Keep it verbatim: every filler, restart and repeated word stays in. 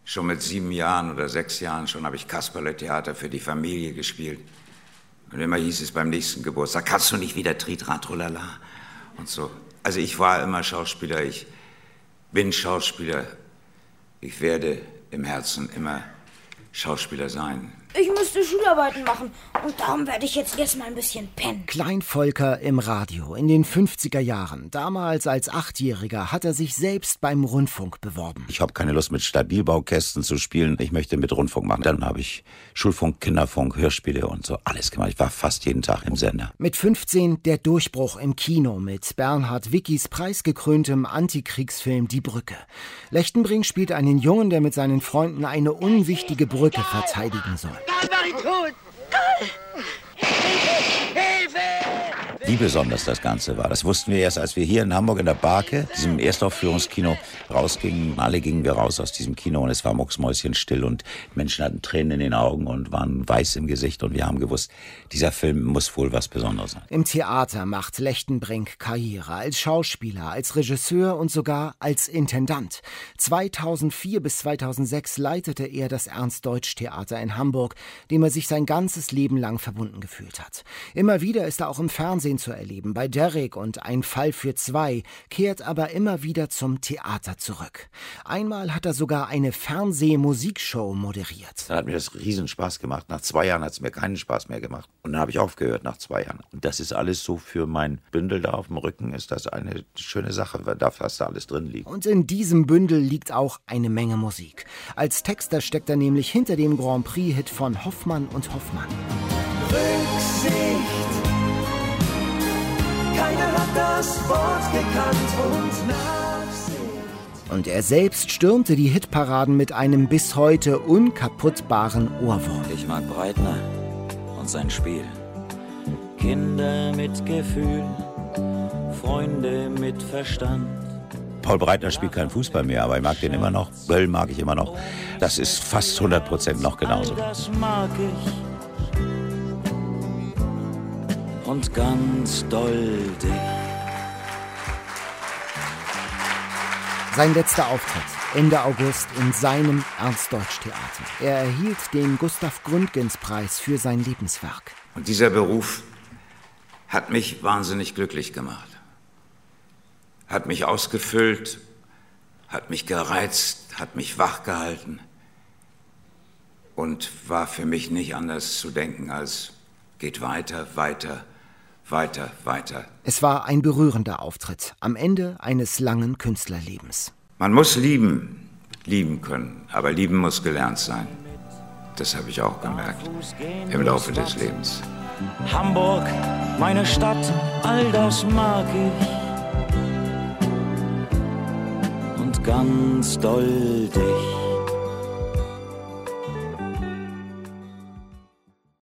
Schon mit sieben Jahren oder sechs Jahren schon habe ich Kasperle-Theater für die Familie gespielt. Und immer hieß es beim nächsten Geburtstag, kannst du nicht wieder Tritrat-Trolala und so. Also ich war immer Schauspieler, ich bin Schauspieler. Ich werde im Herzen immer Schauspieler sein. Ich müsste Schularbeiten machen und darum werde ich jetzt erstmal ein bisschen pennen. Klein Volker im Radio in den fünfziger Jahren. Damals als Achtjähriger hat er sich selbst beim Rundfunk beworben. Ich habe keine Lust, mit Stabilbaukästen zu spielen. Ich möchte mit Rundfunk machen. Dann habe ich Schulfunk, Kinderfunk, Hörspiele und so alles gemacht. Ich war fast jeden Tag im Sender. Mit fünfzehn der Durchbruch im Kino mit Bernhard Wickis preisgekröntem Antikriegsfilm Die Brücke. Lechtenbrink spielt einen Jungen, der mit seinen Freunden eine unwichtige Brücke verteidigen soll. Wie besonders das Ganze war, das wussten wir erst, als wir hier in Hamburg in der Barke, diesem Erstaufführungskino, rausgingen. Alle gingen wir raus aus diesem Kino und es war mucksmäuschenstill und Menschen hatten Tränen in den Augen und waren weiß im Gesicht und wir haben gewusst, dieser Film muss wohl was Besonderes sein. Im Theater macht Lechtenbrink Karriere, als Schauspieler, als Regisseur und sogar als Intendant. zweitausendvier bis zweitausendsechs leitete er das Ernst-Deutsch-Theater in Hamburg, dem er sich sein ganzes Leben lang verbunden gefühlt hat. Immer wieder ist er auch im Fernsehen zu erleben, bei Derrick und Ein Fall für zwei, kehrt aber immer wieder zum Theater zurück. Einmal hat er sogar eine Fernsehmusikshow moderiert. Da hat mir das riesen Spaß gemacht. Nach zwei Jahren hat es mir keinen Spaß mehr gemacht. Und dann habe ich aufgehört nach zwei Jahren. Und das ist alles so für mein Bündel da auf dem Rücken, ist das eine schöne Sache, weil da fast alles drin liegt. Und in diesem Bündel liegt auch eine Menge Musik. Als Texter steckt er nämlich hinter dem Grand Prix-Hit von Hoffmann und Hoffmann. Rücksicht, keiner hat das Wort gekannt und Nachsicht. Und er selbst stürmte die Hitparaden mit einem bis heute unkaputtbaren Ohrwurm. Ich mag Breitner und sein Spiel. Kinder mit Gefühl, Freunde mit Verstand. Paul Breitner spielt keinen Fußball mehr, aber ich mag den immer noch. Böll mag ich immer noch. Das ist fast hundert Prozent noch genauso. Das mag ich. Und ganz doll dich. Sein letzter Auftritt Ende August in seinem Ernst-Deutsch-Theater. Er erhielt den Gustav-Gründgens-Preis für sein Lebenswerk. Und dieser Beruf hat mich wahnsinnig glücklich gemacht. Hat mich ausgefüllt, hat mich gereizt, hat mich wachgehalten und war für mich nicht anders zu denken als geht weiter, weiter, weiter, weiter. Es war ein berührender Auftritt am Ende eines langen Künstlerlebens. Man muss lieben, lieben können, aber lieben muss gelernt sein. Das habe ich auch gemerkt im Laufe des Lebens. Hamburg, meine Stadt, all das mag ich. Und ganz doll dich.